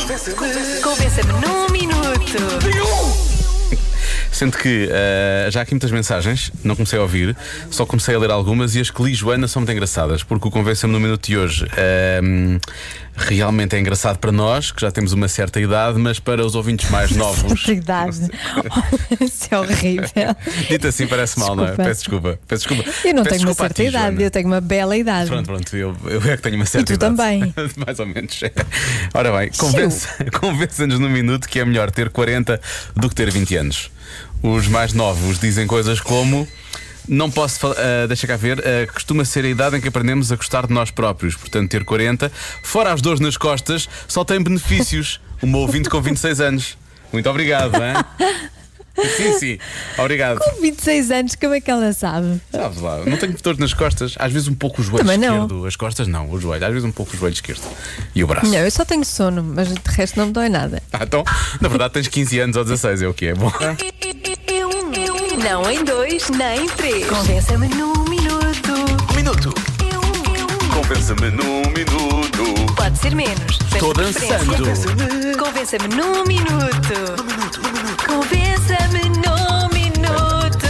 Convença-me num minuto. Sendo que já há aqui muitas mensagens, não comecei a ouvir, só comecei a ler algumas e as que li, Joana, são muito engraçadas, porque o Convença-me no Minuto de hoje realmente é engraçado para nós, que já temos uma certa idade, mas para os ouvintes mais novos. Idade. Isso é horrível. Dito assim parece mal, não é? Peço desculpa. Eu não Peço tenho uma desculpa a certa ti, idade, Joana. eu tenho uma bela idade. Pronto, eu é que tenho uma certa E tu idade. também. Mais ou menos. Ora bem, convença-nos num minuto que é melhor ter 40 do que ter 20 anos. Os mais novos dizem coisas como: não posso deixa cá ver, costuma ser a idade em que aprendemos a gostar de nós próprios. Portanto, ter 40, fora as dores nas costas, só tem benefícios. Uma ouvinte com 26 anos. Muito obrigado, hein? Sim, obrigado. Com 26 anos, como é que ela sabe? Sabes lá, não tenho dores nas costas. Às vezes um pouco o joelho Também não. esquerdo. As costas não, o joelho. Às vezes um pouco o joelho esquerdo. E o braço. Não, eu só tenho sono, mas de resto não me dói nada. Então, na verdade tens 15 anos ou 16, é o que é bom. Não em dois, nem em três. Convença-me num minuto. Convença-me num minuto. Pode ser menos. Estou dançando. Convença-me num minuto. Convença-me num minuto.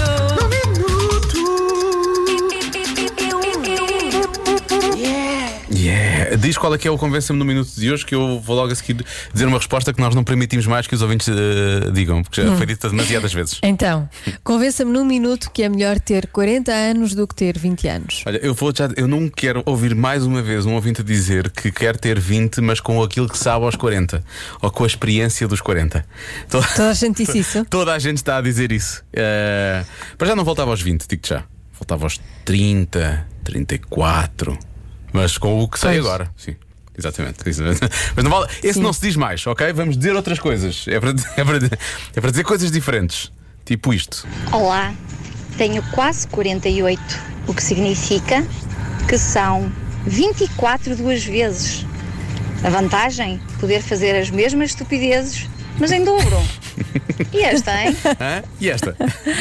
Yeah. Diz qual é que é o Convença-me no Minuto de hoje, que eu vou logo a seguir dizer uma resposta que nós não permitimos mais que os ouvintes digam, porque já foi dita demasiadas vezes. Então, convença-me num minuto que é melhor ter 40 anos do que ter 20 anos. Olha, eu não quero ouvir mais uma vez um ouvinte a dizer que quer ter 20, mas com aquilo que sabe aos 40, ou com a experiência dos 40. Toda a gente disse isso? Toda a gente está a dizer isso. Para já não voltava aos 20, digo-te já. Voltava aos 30, 34. Mas com o que sei Pois. agora, sim. Exatamente. Mas não vale. Esse Sim. não se diz mais, ok? Vamos dizer outras coisas. É para dizer coisas diferentes. Tipo isto. Olá, tenho quase 48, o que significa que são 24 duas vezes. A vantagem? Poder fazer as mesmas estupidezes, mas em dobro. E esta, hein? Hã? E esta?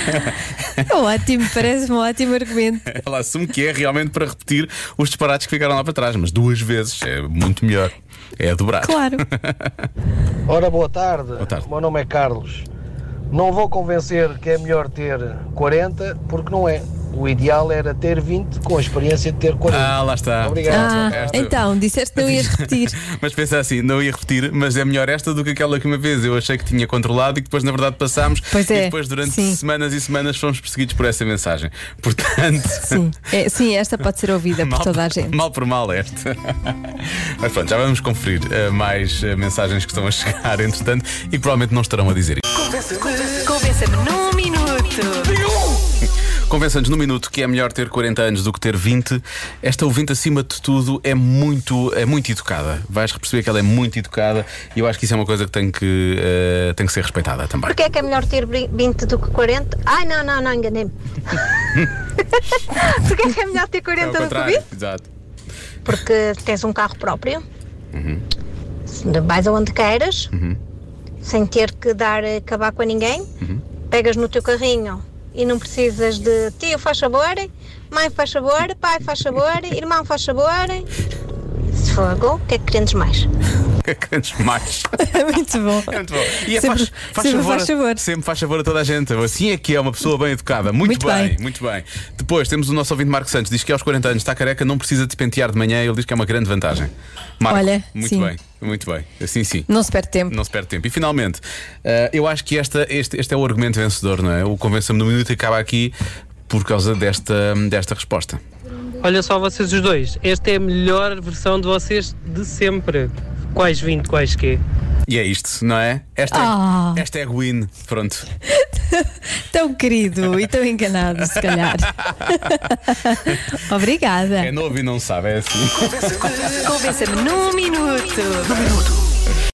Ótimo, parece-me um ótimo argumento. Ela assume que é realmente para repetir os disparates que ficaram lá para trás, mas duas vezes é muito melhor. É a dobrar. Claro. Ora, boa tarde. Boa tarde. O meu nome é Carlos. Não vou convencer que é melhor ter 40, porque não é. O ideal era ter 20 com a experiência de ter 40. Ah, lá está. Obrigado. Então, disseste que não ias repetir. Mas pensa assim, não ia repetir, mas é melhor esta do que aquela que uma vez eu achei que tinha controlado e que depois na verdade passámos. Pois é, e depois durante sim. semanas e semanas fomos perseguidos por essa mensagem. Portanto, Sim, sim, esta pode ser ouvida por toda a gente. mal por mal esta. Mas pronto, já vamos conferir mais mensagens que estão a chegar entretanto e que provavelmente não estarão a dizer isso. Convença-me num minuto. Convença-nos no minuto que é melhor ter 40 anos do que ter 20. Esta ouvinte, acima de tudo, é muito educada. Vais perceber que ela é muito educada e eu acho que isso é uma coisa que tem que ser respeitada também. Porquê é que é melhor ter 20 do que 40? Ai, não, enganei-me. Porquê é que é melhor ter 40 do que 20? Exato. Porque tens um carro próprio, vais aonde queiras, sem ter que dar cabaco a ninguém, pegas no teu carrinho e não precisas de tio faz favor, mãe faz favor, pai faz favor, irmão faz favor. Se fogo, o que é que queres mais? Antes mais. Muito bom. É muito bom. E é Sempre faz favor. Sempre faz favor a toda a gente. Assim é que é uma pessoa bem educada. Muito bem. Depois temos o nosso ouvinte Marco Santos. Diz que aos 40 anos está careca, não precisa de pentear de manhã. Ele diz que é uma grande vantagem. Marco, Olha, muito sim. bem, muito bem. Assim sim. Não se perde tempo. Não se perde tempo. E finalmente, eu acho que este é o argumento vencedor, não é? O Convença-me no Minuto acaba aqui por causa desta resposta. Olha só vocês os dois, esta é a melhor versão de vocês de sempre. Quais 20, quais quê? E é isto, não é? Esta é a win. Pronto. Tão querido e tão enganado, se calhar. Obrigada. É novo e não sabe, é assim. Convença-me num minuto.